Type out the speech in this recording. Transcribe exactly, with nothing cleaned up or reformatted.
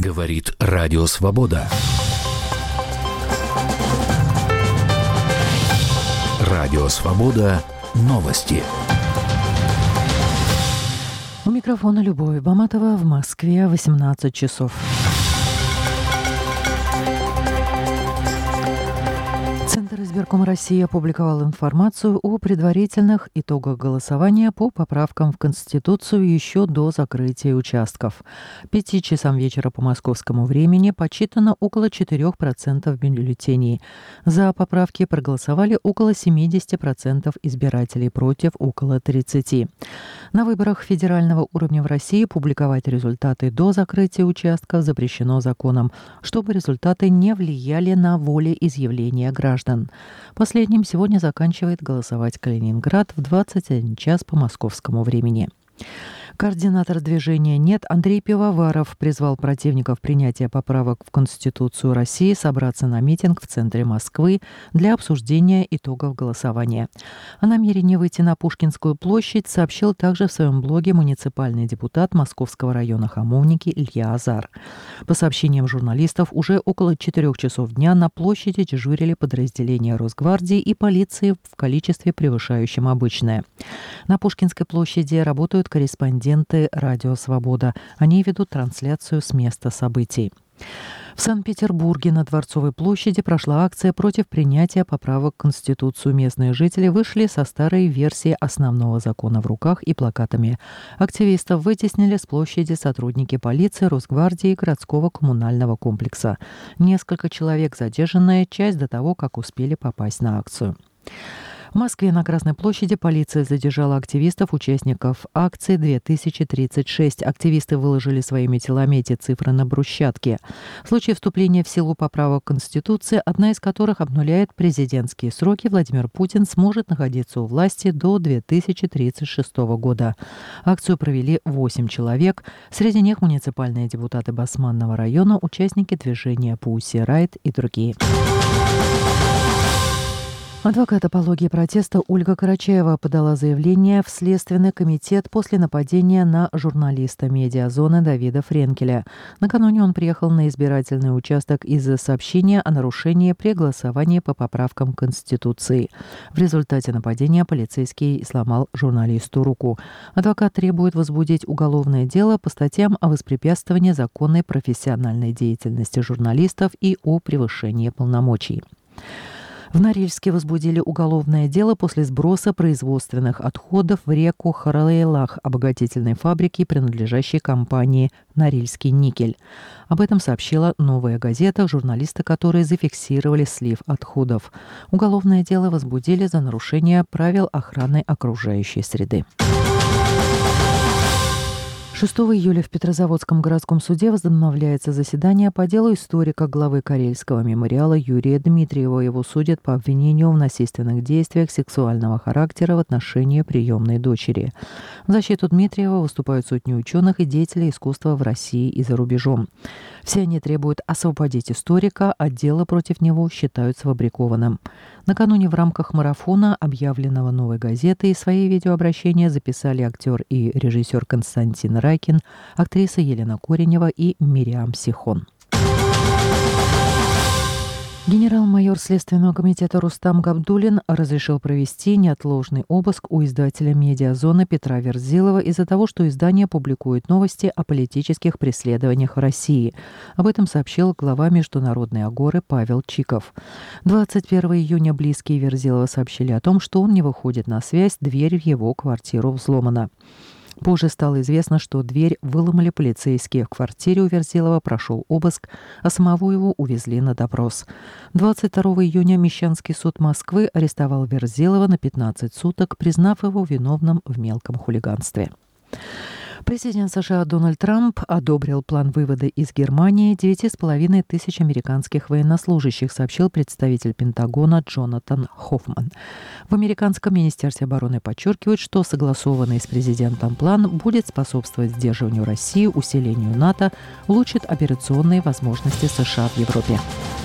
Говорит Радио Свобода. Радио Свобода. Новости. У микрофона Любовь Баматова. В Москве восемнадцать часов. Центр избиркома России опубликовал информацию о предварительных итогах голосования по поправкам в Конституцию еще до закрытия участков. К пяти часам вечера по московскому времени подсчитано около четырех процентов бюллетеней. За поправки проголосовали около семидесяти процентов избирателей, против около тридцати процентов. На выборах федерального уровня в России публиковать результаты до закрытия участков запрещено законом, чтобы результаты не влияли на волеизъявление граждан. Последним сегодня заканчивает голосовать Калининград в двадцать один час по московскому времени. Координатор движения «Нет» Андрей Пивоваров призвал противников принятия поправок в Конституцию России собраться на митинг в центре Москвы для обсуждения итогов голосования. О намерении выйти на Пушкинскую площадь сообщил также в своем блоге муниципальный депутат Московского района Хамовники Илья Азар. По сообщениям журналистов, уже около четырех часов дня на площади дежурили подразделения Росгвардии и полиции в количестве, превышающем обычное. На Пушкинской площади работают корреспонденты Радио Свобода. Они ведут трансляцию с места событий. В Санкт-Петербурге на Дворцовой площади прошла акция против принятия поправок в Конституцию. Местные жители вышли со старой версией основного закона в руках и плакатами. Активистов вытеснили с площади сотрудники полиции, Росгвардии и городского коммунального комплекса. Несколько человек задержанные, часть до того, как успели попасть на акцию. В Москве на Красной площади полиция задержала активистов, участников акции две тысячи тридцать шесть. Активисты выложили своими телами эти цифры на брусчатке. В случае вступления в силу поправок в Конституции, одна из которых обнуляет президентские сроки, Владимир Путин сможет находиться у власти до две тысячи тридцать шестого года. Акцию провели восемь человек. Среди них муниципальные депутаты Басманного района, участники движения Pussy Riot и другие. Адвокат апологии протеста Ольга Карачаева подала заявление в Следственный комитет после нападения на журналиста «Медиазоны» Давида Френкеля. Накануне он приехал на избирательный участок из-за сообщения о нарушении при голосовании по поправкам Конституции. В результате нападения полицейский сломал журналисту руку. Адвокат требует возбудить уголовное дело по статьям о воспрепятствовании законной профессиональной деятельности журналистов и о превышении полномочий. В Норильске возбудили уголовное дело после сброса производственных отходов в реку Харалейлах обогатительной фабрики, принадлежащей компании «Норильский никель». Об этом сообщила «Новая газета», журналисты которой зафиксировали слив отходов. Уголовное дело возбудили за нарушение правил охраны окружающей среды. шестого июля в Петрозаводском городском суде возобновляется заседание по делу историка главы Карельского мемориала Юрия Дмитриева. Его судят по обвинению в насильственных действиях сексуального характера в отношении приемной дочери. В защиту Дмитриева выступают сотни ученых и деятелей искусства в России и за рубежом. Все они требуют освободить историка, а дело против него считают сфабрикованным. Накануне в рамках марафона, объявленного «Новой газетой», свои видеообращения записали актер и режиссер Константин Райкин, актриса Елена Коренева и Мириам Сихон. Генерал-майор Следственного комитета Рустам Габдуллин разрешил провести неотложный обыск у издателя «Медиазоны» Петра Верзилова из-за того, что издание публикует новости о политических преследованиях в России. Об этом сообщил глава Международной агоры Павел Чиков. двадцать первого июня близкие Верзилова сообщили о том, что он не выходит на связь, дверь в его квартиру взломана. Позже стало известно, что дверь выломали полицейские. В квартире у Верзилова прошел обыск, а самого его увезли на допрос. двадцать второго июня Мещанский суд Москвы арестовал Верзилова на пятнадцать суток, признав его виновным в мелком хулиганстве. Президент США Дональд Трамп одобрил план вывода из Германии девяти с половиной тысяч американских военнослужащих, сообщил представитель Пентагона Джонатан Хоффман. В американском министерстве обороны подчеркивают, что согласованный с президентом план будет способствовать сдерживанию России, усилению НАТО, улучшит операционные возможности США в Европе.